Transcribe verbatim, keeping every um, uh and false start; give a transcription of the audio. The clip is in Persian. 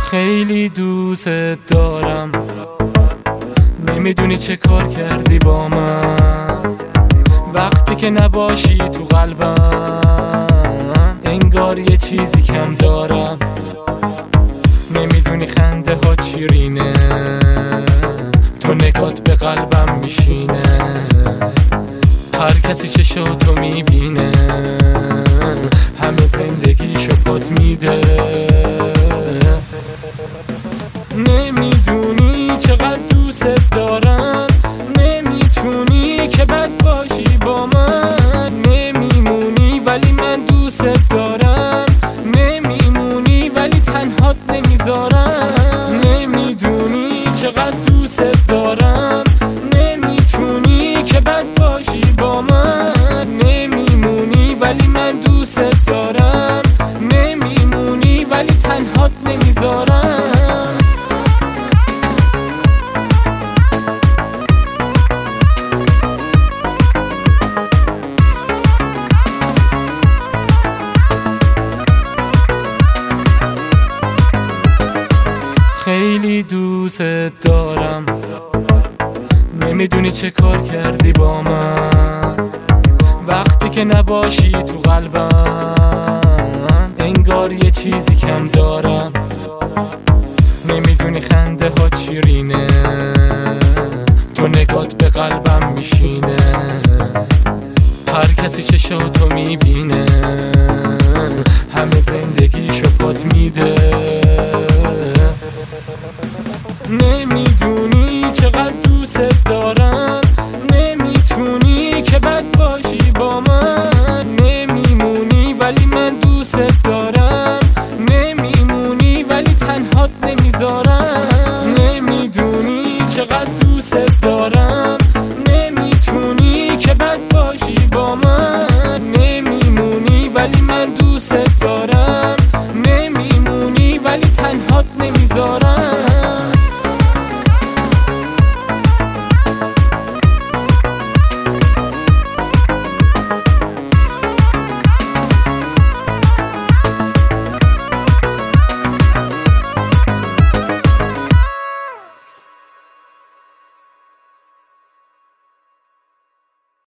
خیلی دوست دارم، نمیدونی چه کار کردی با من. وقتی که نباشی تو قلبم انگار یه چیزی کم دارم. نمیدونی خنده ها چیرینه، تو نگات به قلبم میشینه. هر کسی چشاتو میبینه، همه زندگیشو پات میده. نمیدونی چقدر دوست دارم، نمیتونی که بد باشی با من. نمیمونی ولی من دوست دارم، نمیمونی ولی تنهات نمیذارم. نمیدونی چقدر دوست دارم، نمیتونی که بد باشی با من. نمیمونی ولی من دوست دارم، نمیمونی ولی تنهات نمیذارم. خیلی دوست دارم، نمیدونی چه کار کردی با من. وقتی که نباشی تو قلبم انگار یه چیزی کم دارم. نمیدونی خنده ها چیرینه، تو نگات به قلبم میشینه. هر کسی چشاتو میبینه، همه زندگیشو پات میده. نمیدونی چقدر دوست دارم، نمیتونی که بد باشی با من. نمیمونی ولی من دوست دارم، نمیمونی ولی تنهات نمیذارم. نمیدونی چقدر دوست دارم، نمیتونی که بد باشی با من. نمیمونی ولی من دوست دارم، نمیمونی ولی تنهات نمیذارم.